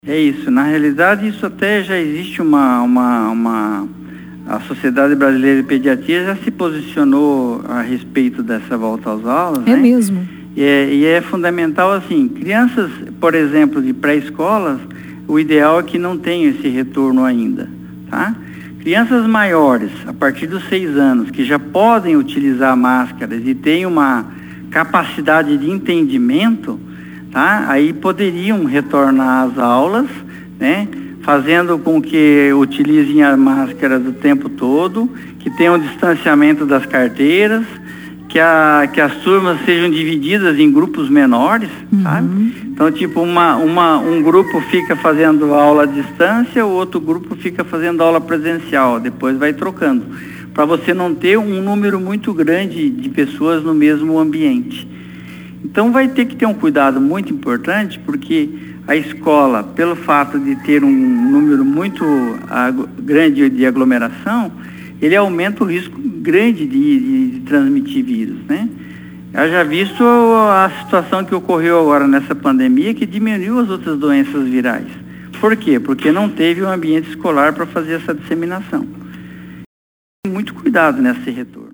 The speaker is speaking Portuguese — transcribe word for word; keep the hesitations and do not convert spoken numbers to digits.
É isso, na realidade isso até já existe uma, uma, uma... A Sociedade Brasileira de Pediatria já se posicionou a respeito dessa volta às aulas, É né? mesmo? E é, e é fundamental assim, crianças, por exemplo, de pré-escolas, o ideal é que não tenham esse retorno ainda, tá? Crianças maiores, a partir dos seis anos, que já podem utilizar máscaras e têm uma capacidade de entendimento, tá? Aí poderiam retornar às aulas, né? Fazendo com que utilizem a máscara do tempo todo, que tenham distanciamento das carteiras, que, a, que as turmas sejam divididas em grupos menores, uhum. sabe? Então, tipo, uma, uma, um grupo fica fazendo aula à distância, o outro grupo fica fazendo aula presencial, depois vai trocando, para você não ter um número muito grande de pessoas no mesmo ambiente. Então, vai ter que ter um cuidado muito importante, porque a escola, pelo fato de ter um número muito ag- grande de aglomeração, ele aumenta o risco grande de, de, de transmitir vírus, né? Eu já visto a situação que ocorreu agora nessa pandemia, que diminuiu as outras doenças virais. Por quê? Porque não teve um ambiente escolar para fazer essa disseminação. Muito cuidado nesse retorno.